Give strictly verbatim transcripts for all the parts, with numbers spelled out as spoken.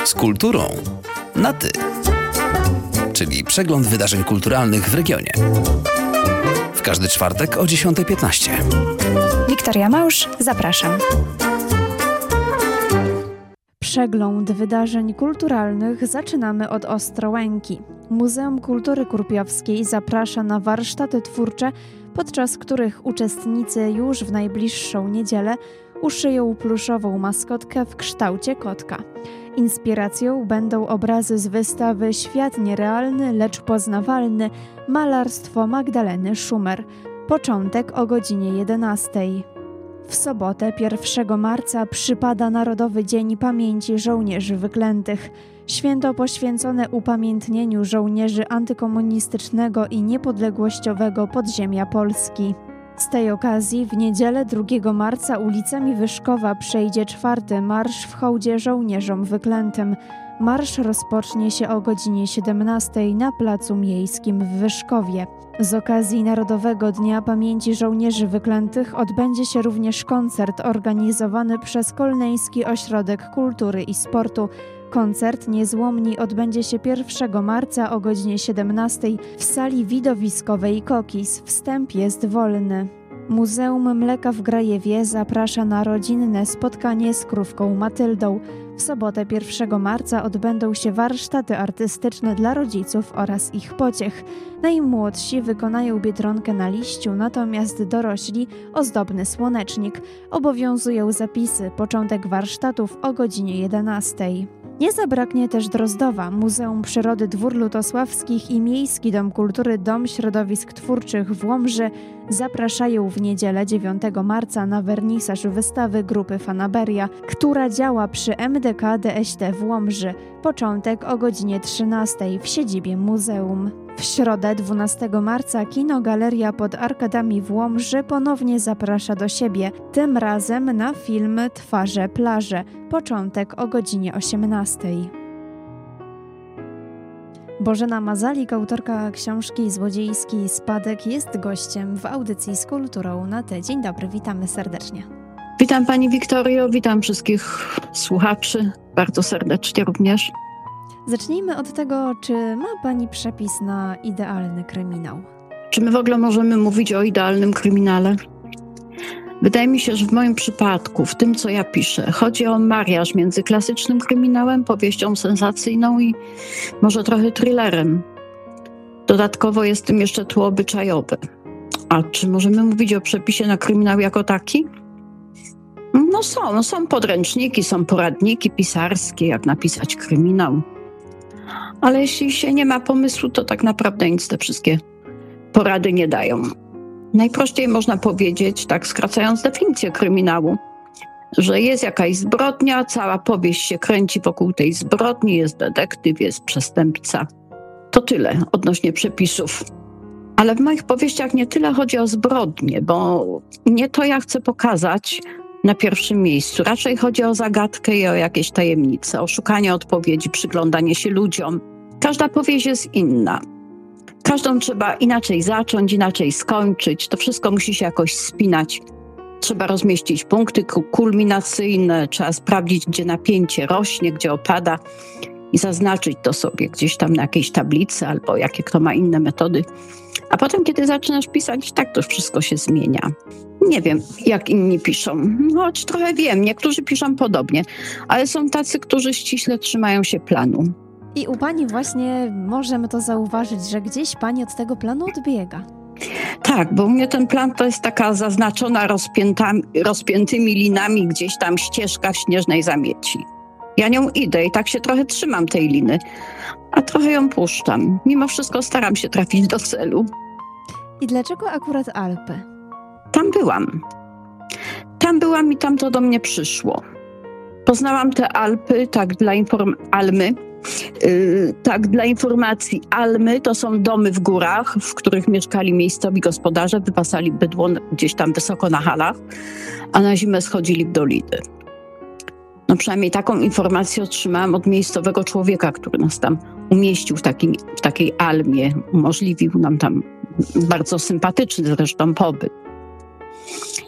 Z kulturą na ty. Czyli przegląd wydarzeń kulturalnych w regionie. W każdy czwartek o dziesiąta piętnaście. Wiktoria Małż, zapraszam. Przegląd wydarzeń kulturalnych zaczynamy od Ostrołęki. Muzeum Kultury Kurpiowskiej zaprasza na warsztaty twórcze, podczas których uczestnicy już w najbliższą niedzielę uszyją pluszową maskotkę w kształcie kotka. Inspiracją będą obrazy z wystawy Świat nierealny, lecz poznawalny – malarstwo Magdaleny Szumer. Początek o godzinie jedenastej. W sobotę pierwszego marca przypada Narodowy Dzień Pamięci Żołnierzy Wyklętych. Święto poświęcone upamiętnieniu żołnierzy antykomunistycznego i niepodległościowego podziemia Polski. Z tej okazji w niedzielę drugiego marca ulicami Wyszkowa przejdzie czwarty marsz w hołdzie żołnierzom wyklętym. Marsz rozpocznie się o godzinie siedemnastej na Placu Miejskim w Wyszkowie. Z okazji Narodowego Dnia Pamięci Żołnierzy Wyklętych odbędzie się również koncert organizowany przez Kolneński Ośrodek Kultury i Sportu. Koncert Niezłomni odbędzie się pierwszego marca o godzinie siedemnastej w sali widowiskowej Kokis. Wstęp jest wolny. Muzeum Mleka w Grajewie zaprasza na rodzinne spotkanie z krówką Matyldą. W sobotę pierwszego marca odbędą się warsztaty artystyczne dla rodziców oraz ich pociech. Najmłodsi wykonają biedronkę na liściu, natomiast dorośli ozdobny słonecznik. Obowiązują zapisy. Początek warsztatów o godzinie jedenastej. Nie zabraknie też Drozdowa. Muzeum Przyrody Dwór Lutosławskich i Miejski Dom Kultury Dom Środowisk Twórczych w Łomży zapraszają w niedzielę dziewiątego marca na wernisaż wystawy grupy Fanaberia, która działa przy M D K D S T w Łomży. Początek o godzinie trzynastej w siedzibie muzeum. W środę dwunastego marca Kino Galeria pod Arkadami w Łomży ponownie zaprasza do siebie, tym razem na film Twarze plaże. Początek o godzinie osiemnastej. Bożena Mazalik, autorka książki Złodziejski Spadek, jest gościem w audycji z kulturą na ty. Dzień dobry, witamy serdecznie. Witam Pani Wiktorio, witam wszystkich słuchaczy, bardzo serdecznie również. Zacznijmy od tego, czy ma Pani przepis na idealny kryminał? Czy my w ogóle możemy mówić o idealnym kryminale? Wydaje mi się, że w moim przypadku, w tym co ja piszę, chodzi o mariaż między klasycznym kryminałem, powieścią sensacyjną i może trochę thrillerem. Dodatkowo jest tym jeszcze tło obyczajowe. A czy możemy mówić o przepisie na kryminał jako taki? No są, no są podręczniki, są poradniki pisarskie, jak napisać kryminał. Ale jeśli się nie ma pomysłu, to tak naprawdę nic te wszystkie porady nie dają. Najprościej można powiedzieć, tak skracając definicję kryminału, że jest jakaś zbrodnia, cała powieść się kręci wokół tej zbrodni, jest detektyw, jest przestępca. To tyle odnośnie przepisów. Ale w moich powieściach nie tyle chodzi o zbrodnię, bo nie to ja chcę pokazać na pierwszym miejscu. Raczej chodzi o zagadkę i o jakieś tajemnice, o szukanie odpowiedzi, przyglądanie się ludziom. Każda powieść jest inna. Każdą trzeba inaczej zacząć, inaczej skończyć. To wszystko musi się jakoś spinać. Trzeba rozmieścić punkty kulminacyjne, trzeba sprawdzić, gdzie napięcie rośnie, gdzie opada i zaznaczyć to sobie gdzieś tam na jakiejś tablicy albo jakie kto ma inne metody. A potem, kiedy zaczynasz pisać, tak to wszystko się zmienia. Nie wiem, jak inni piszą, choć trochę wiem, niektórzy piszą podobnie, ale są tacy, którzy ściśle trzymają się planu. I u Pani właśnie możemy to zauważyć, że gdzieś Pani od tego planu odbiega. Tak, bo u mnie ten plan to jest taka zaznaczona rozpiętymi linami gdzieś tam ścieżka w śnieżnej zamieci. Ja nią idę i tak się trochę trzymam tej liny, a trochę ją puszczam. Mimo wszystko staram się trafić do celu. I dlaczego akurat Alpy? Tam byłam. Tam byłam i tam to do mnie przyszło. Poznałam te Alpy, tak dla inform- Almy, yy, tak dla informacji. Almy to są domy w górach, w których mieszkali miejscowi gospodarze, wypasali bydło gdzieś tam wysoko na halach, a na zimę schodzili w doliny. No przynajmniej taką informację otrzymałam od miejscowego człowieka, który nas tam umieścił w, takim, w takiej Almie. Umożliwił nam tam bardzo sympatyczny zresztą pobyt.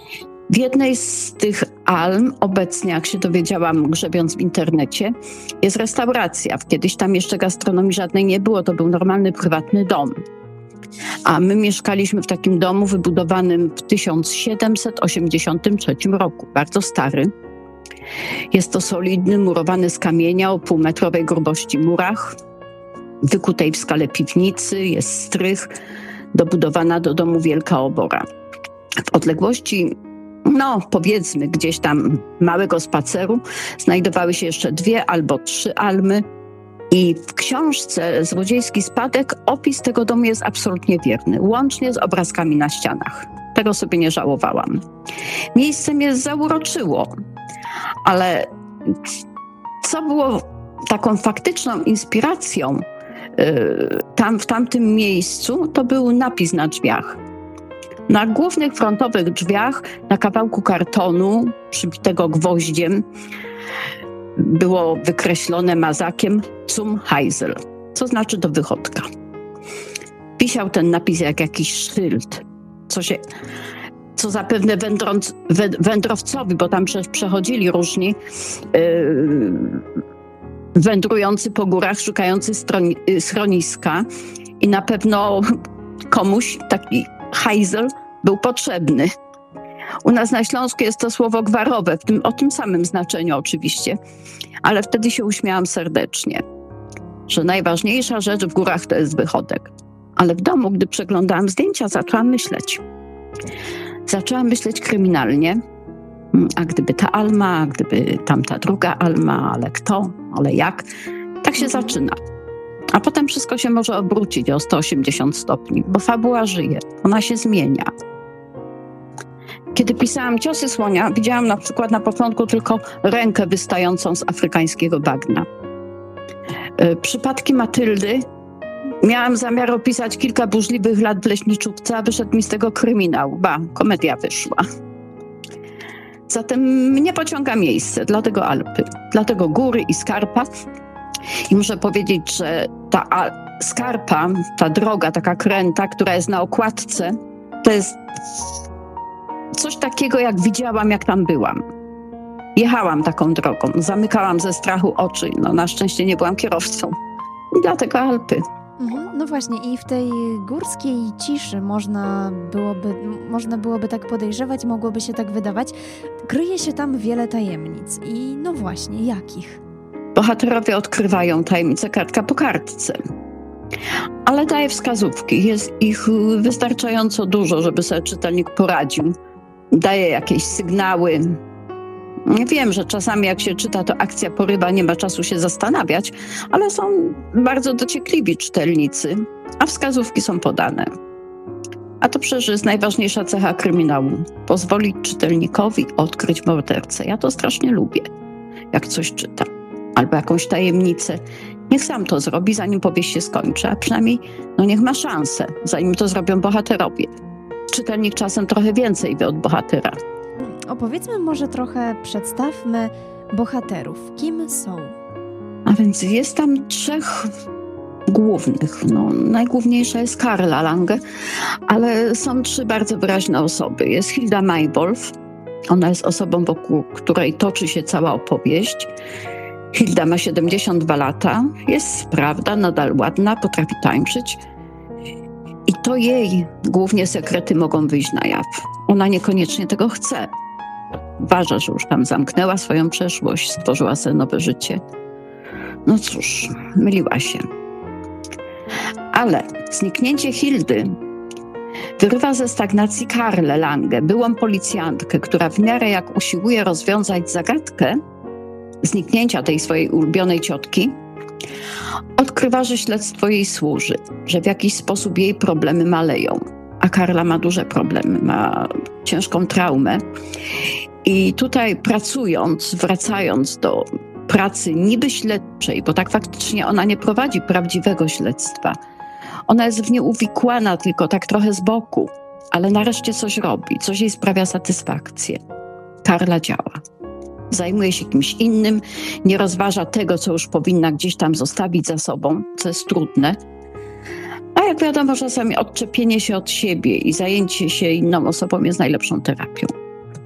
W jednej z tych alm, obecnie, jak się dowiedziałam, grzebiąc w internecie, jest restauracja. Kiedyś tam jeszcze gastronomii żadnej nie było, to był normalny, prywatny dom. A my mieszkaliśmy w takim domu wybudowanym w tysiąc siedemset osiemdziesiątym trzecim roku, bardzo stary. Jest to solidny, murowany z kamienia o półmetrowej grubości murach, wykutej w skale piwnicy, jest strych, dobudowana do domu wielka obora. W odległości, no powiedzmy gdzieś tam małego spaceru, znajdowały się jeszcze dwie albo trzy almy i w książce Złodziejski spadek opis tego domu jest absolutnie wierny, łącznie z obrazkami na ścianach. Tego sobie nie żałowałam. Miejsce mnie zauroczyło, ale co było taką faktyczną inspiracją yy, tam w tamtym miejscu, to był napis na drzwiach. Na głównych frontowych drzwiach, na kawałku kartonu przybitego gwoździem, było wykreślone mazakiem Zum Heisel, co znaczy do wychodka. Wisiał ten napis jak jakiś szyld, co się... co zapewne wędrąc, wędrowcowi, bo tam przecież przechodzili różni yy, wędrujący po górach, szukający stroni, schroniska i na pewno komuś taki Heisel był potrzebny. U nas na Śląsku jest to słowo gwarowe, w tym, o tym samym znaczeniu oczywiście, ale wtedy się uśmiałam serdecznie, że najważniejsza rzecz w górach to jest wychodek. Ale w domu, gdy przeglądałam zdjęcia, zaczęłam myśleć. Zaczęłam myśleć kryminalnie, a gdyby ta alma, a gdyby tamta druga alma, ale kto, ale jak, tak się zaczyna. A potem wszystko się może obrócić o sto osiemdziesiąt stopni, bo fabuła żyje, ona się zmienia. Kiedy pisałam Ciosy słonia, widziałam na przykład na początku tylko rękę wystającą z afrykańskiego bagna. Przypadki Matyldy miałam zamiar opisać kilka burzliwych lat w leśniczówce, a wyszedł mi z tego kryminał. Ba, komedia wyszła. Zatem mnie pociąga miejsce, dlatego Alpy, dlatego góry i skarpa. I muszę powiedzieć, że ta skarpa, ta droga, taka kręta, która jest na okładce, to jest coś takiego, jak widziałam, jak tam byłam. Jechałam taką drogą, zamykałam ze strachu oczy. No, na szczęście nie byłam kierowcą. I dlatego Alpy. Mhm, no właśnie, i w tej górskiej ciszy można byłoby, można byłoby tak podejrzewać, mogłoby się tak wydawać, kryje się tam wiele tajemnic. I no właśnie, jakich? Bohaterowie odkrywają tajemnicę kartka po kartce. Ale daje wskazówki. Jest ich wystarczająco dużo, żeby sobie czytelnik poradził. Daje jakieś sygnały. Wiem, że czasami jak się czyta, to akcja porywa, nie ma czasu się zastanawiać, ale są bardzo dociekliwi czytelnicy, a wskazówki są podane. A to przecież jest najważniejsza cecha kryminału. Pozwolić czytelnikowi odkryć mordercę. Ja to strasznie lubię, jak coś czytam. Albo jakąś tajemnicę. Niech sam to zrobi, zanim powieść się skończy, a przynajmniej no niech ma szansę, zanim to zrobią bohaterowie. Czytelnik czasem trochę więcej wie od bohatera. Opowiedzmy może trochę, przedstawmy bohaterów. Kim są? A więc jest tam trzech głównych. No, najgłówniejsza jest Karla Lange, ale są trzy bardzo wyraźne osoby. Jest Hilda Maywolf. Ona jest osobą, wokół której toczy się cała opowieść. Hilda ma siedemdziesiąt dwa lata, jest sprawna, nadal ładna, potrafi tańczyć. I to jej głównie sekrety mogą wyjść na jaw. Ona niekoniecznie tego chce. Uważa, że już tam zamknęła swoją przeszłość, stworzyła sobie nowe życie. No cóż, myliła się. Ale zniknięcie Hildy wyrywa ze stagnacji Karlę Lange, byłą policjantkę, która w miarę jak usiłuje rozwiązać zagadkę zniknięcia tej swojej ulubionej ciotki, odkrywa, że śledztwo jej służy, że w jakiś sposób jej problemy maleją. A Karla ma duże problemy, ma ciężką traumę. I tutaj pracując, wracając do pracy niby śledczej, bo tak faktycznie ona nie prowadzi prawdziwego śledztwa. Ona jest w nie uwikłana tylko tak trochę z boku, ale nareszcie coś robi, coś jej sprawia satysfakcję. Karla działa. Zajmuje się kimś innym, nie rozważa tego, co już powinna gdzieś tam zostawić za sobą, co jest trudne. A jak wiadomo, czasami odczepienie się od siebie i zajęcie się inną osobą jest najlepszą terapią.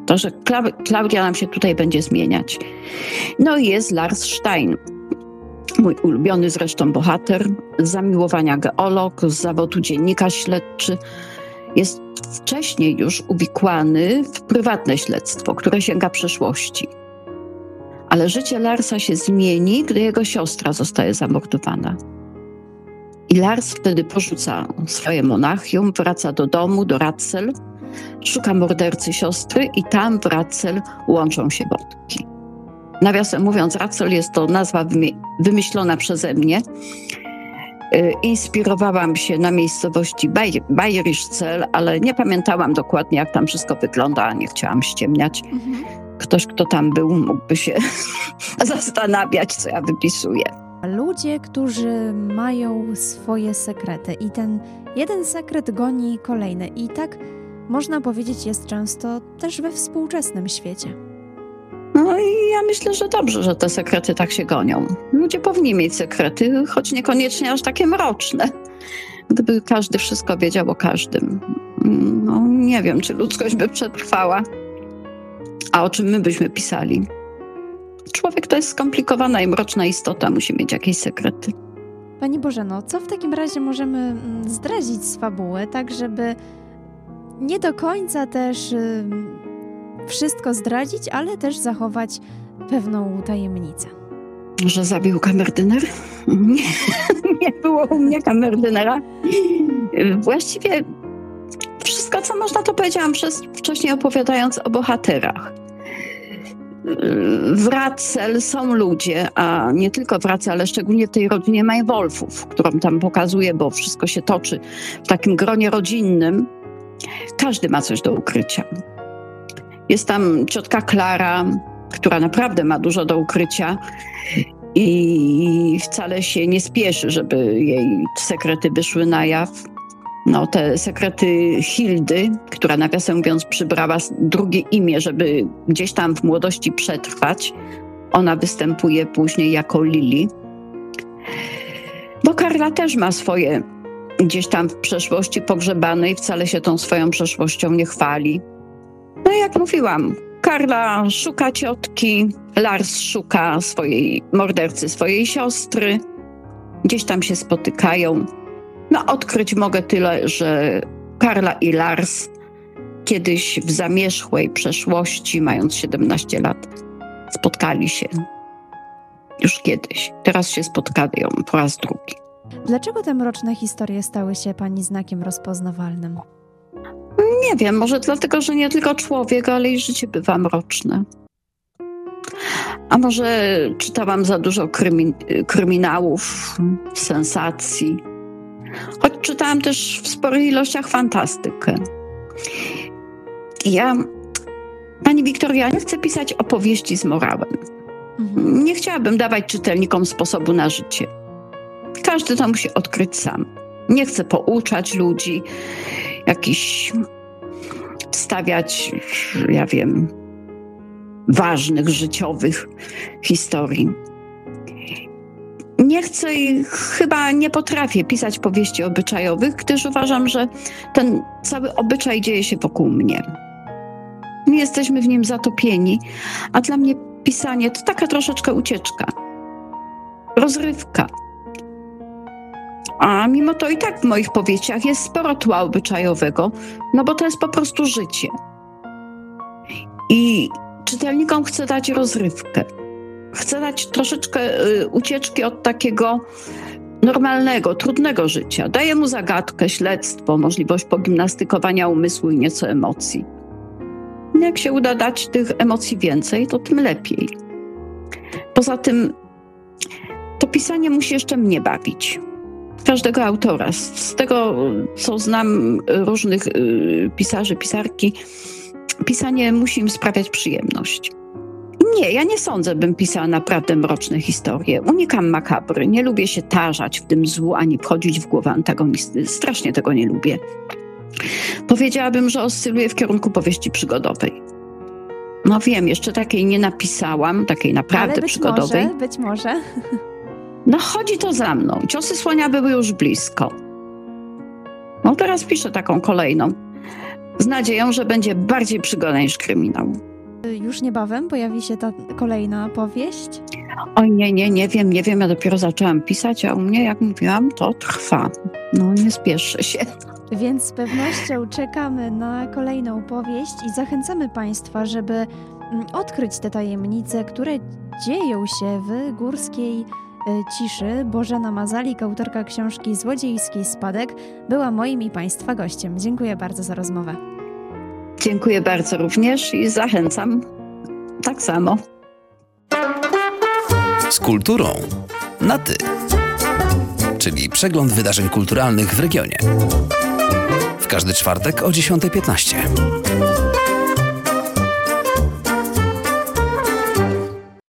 To, że Kla- Klaudia nam się tutaj będzie zmieniać. No i jest Lars Stein. Mój ulubiony zresztą bohater, z zamiłowania geolog, z zawodu dziennikarz śledczy. Jest wcześniej już uwikłany w prywatne śledztwo, które sięga przeszłości. Ale życie Larsa się zmieni, gdy jego siostra zostaje zamordowana. I Lars wtedy porzuca swoje Monachium, wraca do domu, do Ratzel, szuka mordercy siostry i tam w Ratzel łączą się wątki. Nawiasem mówiąc, Ratzel jest to nazwa wymyślona przeze mnie. Inspirowałam się na miejscowości Bayrischzell, ale nie pamiętałam dokładnie, jak tam wszystko wygląda, nie chciałam ściemniać. Mhm. Ktoś, kto tam był, mógłby się zastanawiać, co ja wypisuję. Ludzie, którzy mają swoje sekrety i ten jeden sekret goni kolejny. I tak można powiedzieć jest często też we współczesnym świecie. No i ja myślę, że dobrze, że te sekrety tak się gonią. Ludzie powinni mieć sekrety, choć niekoniecznie aż takie mroczne. Gdyby każdy wszystko wiedział o każdym, no nie wiem, czy ludzkość by przetrwała. A o czym my byśmy pisali? Człowiek to jest skomplikowana i mroczna istota, musi mieć jakieś sekrety. Pani Bożeno, co w takim razie możemy zdradzić z fabuły, tak żeby nie do końca też y, wszystko zdradzić, ale też zachować pewną tajemnicę? Że zabił kamerdyner? Nie, nie było u mnie kamerdynera. Właściwie wszystko, co można, to powiedziałam przez, wcześniej opowiadając o bohaterach. W Ratzel są ludzie, a nie tylko w Ratzel, ale szczególnie w tej rodzinie Maywolfów, którą tam pokazuję, bo wszystko się toczy w takim gronie rodzinnym. Każdy ma coś do ukrycia. Jest tam ciotka Klara, która naprawdę ma dużo do ukrycia i wcale się nie spieszy, żeby jej sekrety wyszły na jaw. No, te sekrety Hildy, która nawiasem mówiąc przybrała drugie imię, żeby gdzieś tam w młodości przetrwać. Ona występuje później jako Lili. Bo Karla też ma swoje gdzieś tam w przeszłości pogrzebane i wcale się tą swoją przeszłością nie chwali. No i jak mówiłam, Karla szuka ciotki, Lars szuka swojej mordercy, swojej siostry. Gdzieś tam się spotykają. No, odkryć mogę tyle, że Karla i Lars kiedyś w zamierzchłej przeszłości, mając siedemnaście lat, spotkali się. Już kiedyś. Teraz się spotkają po raz drugi. Dlaczego te mroczne historie stały się pani znakiem rozpoznawalnym? Nie wiem, może dlatego, że nie tylko człowiek, ale i życie bywa mroczne. A może czytałam za dużo krymi- kryminałów, sensacji. Choć czytałam też w sporych ilościach fantastykę. Ja, pani Wiktoria, nie chcę pisać opowieści z morałem. Mhm. Nie chciałabym dawać czytelnikom sposobu na życie. Każdy to musi odkryć sam. Nie chcę pouczać ludzi, jakichś wstawiać, ja wiem, ważnych, życiowych historii. Nie chcę i chyba nie potrafię pisać powieści obyczajowych, gdyż uważam, że ten cały obyczaj dzieje się wokół mnie. My jesteśmy w nim zatopieni, a dla mnie pisanie to taka troszeczkę ucieczka, rozrywka. A mimo to i tak w moich powieściach jest sporo tła obyczajowego, no bo to jest po prostu życie. I czytelnikom chcę dać rozrywkę. Chcę dać troszeczkę y, ucieczki od takiego normalnego, trudnego życia. Daję mu zagadkę, śledztwo, możliwość pogimnastykowania umysłu i nieco emocji. Jak się uda dać tych emocji więcej, to tym lepiej. Poza tym to pisanie musi jeszcze mnie bawić. Każdego autora. Z tego, co znam różnych y, pisarzy, pisarki, pisanie musi im sprawiać przyjemność. Nie, ja nie sądzę, bym pisała naprawdę mroczne historie. Unikam makabry, nie lubię się tarzać w tym złu, ani wchodzić w głowę antagonisty. Strasznie tego nie lubię. Powiedziałabym, że oscyluję w kierunku powieści przygodowej. No wiem, jeszcze takiej nie napisałam, takiej naprawdę Ale być przygodowej. Może, być może. No chodzi to za mną. Ciosy słonia były już blisko. No teraz piszę taką kolejną. z nadzieją, że będzie bardziej przygoda niż kryminał. Już niebawem pojawi się ta kolejna powieść. Oj, nie, nie, nie wiem, nie wiem, ja dopiero zaczęłam pisać, a u mnie, jak mówiłam, to trwa. No, nie spieszę się. Więc z pewnością czekamy na kolejną powieść i zachęcamy Państwa, żeby mm, odkryć te tajemnice, które dzieją się w górskiej e, ciszy. Bożena Mazalik, autorka książki Złodziejski Spadek, była moim i Państwa gościem. Dziękuję bardzo za rozmowę. Dziękuję bardzo również i zachęcam tak samo. Z kulturą na ty, czyli przegląd wydarzeń kulturalnych w regionie. W każdy czwartek o dziesiąta piętnaście.